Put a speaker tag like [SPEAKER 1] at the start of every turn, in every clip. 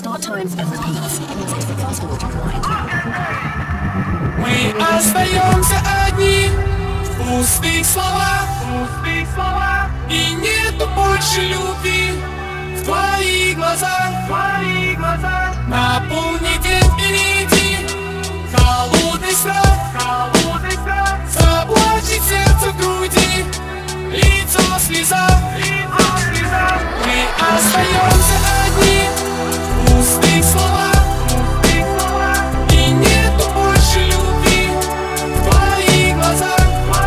[SPEAKER 1] Start times and repeats. Set the fast forward to rewind.
[SPEAKER 2] Мы остаемся одни в пустых словах, и нету больше любви в твоих глазах. Наполни день впереди холодный страх, заплачет сердце в груди, лицо в слезах. Мы остаемся одни в пустых словах, и нету больше любви в твоих глазах.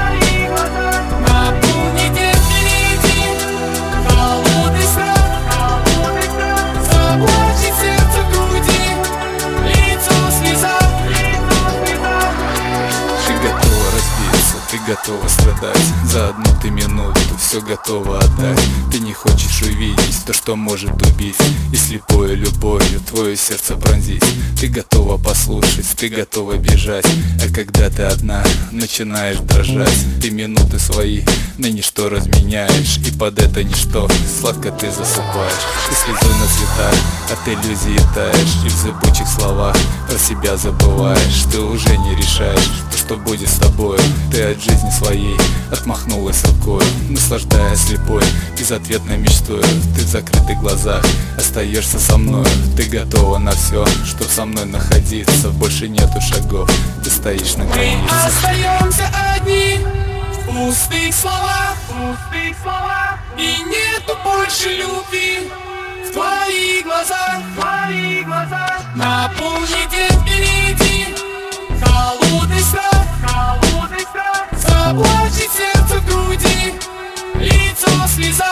[SPEAKER 2] Наполни день впереди холодный страх, заплачет сердце в груди, лицо в слезах.
[SPEAKER 3] Ты готова разбиться, ты готова страдать. За одну ты минуту все готова отдать. Ты не хочешь увидеть то, что может убить, и слепой любовью твое сердце пронзить. Ты готова послушать, ты готова бежать, а когда ты одна, начинаешь дрожать. Ты минуты свои на ничто разменяешь, и под это ничто сладко ты засыпаешь. Ты слезой на цветах от иллюзии таешь, и в зыбучих словах про себя забываешь. Ты уже не решаешь то, что будет с тобой. Ты от жизни своей отмахнулась рукой, наслаждаясь слепой, безответной мечтой. Ты в закрытых глазах остаешься со мной. Ты готова на все, чтоб со мной находиться. Больше нету шагов, ты стоишь на
[SPEAKER 2] Мы
[SPEAKER 3] границе.
[SPEAKER 2] остаемся одни в пустых словах, и нету больше любви в твоих глазах. Наполни день впереди холодный страх, заплачет сердце в груди, лицо в слезах.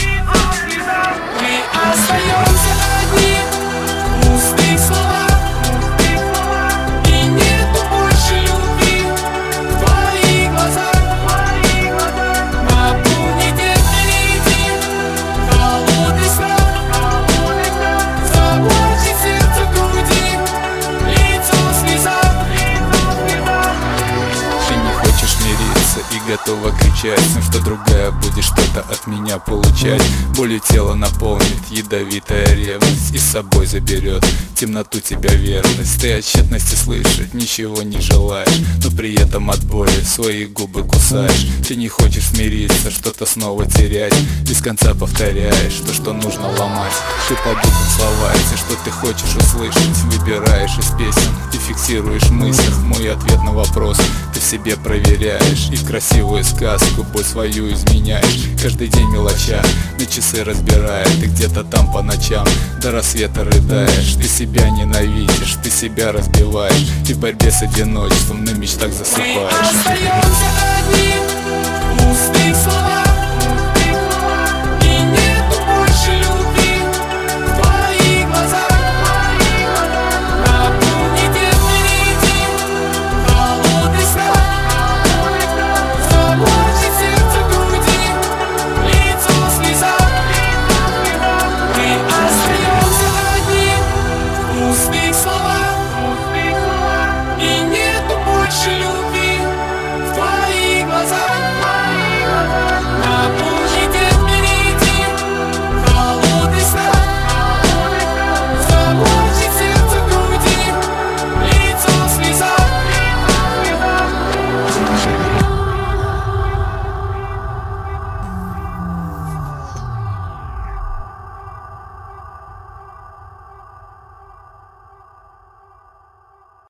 [SPEAKER 2] Мы остаемся одни в пустых словах, и нету больше любви в твоих глазах. Наполни день впереди холодный страх, заплачет сердце в груди, лицо в слезах.
[SPEAKER 3] Ты не хочешь мириться и готова кричать, что другая будет что-то от меня получать. Болью тело наполнит ядовитая ревность, и с собой заберет темноту тебя верность. Ты от тщетности слышать ничего не желаешь, но при этом от боли свои губы кусаешь. Ты не хочешь смириться, что-то снова терять, без конца повторяешь то, что нужно ломать. Ты по буквам слова, все, что ты хочешь услышать, выбираешь из песен. Ты фиксируешь в мыслях мой ответ на вопрос. Ты в себе проверяешь и в красивую сказку боль свою изменяешь. Каждый день мелоча на часы разбираешь. Ты где-то там по ночам до рассвета рыдаешь. Ты себя ненавидишь, ты себя разбиваешь, и в борьбе с одиночеством на мечтах
[SPEAKER 2] Мы
[SPEAKER 3] засыпаешь.
[SPEAKER 2] остаемся одни в пустых словах,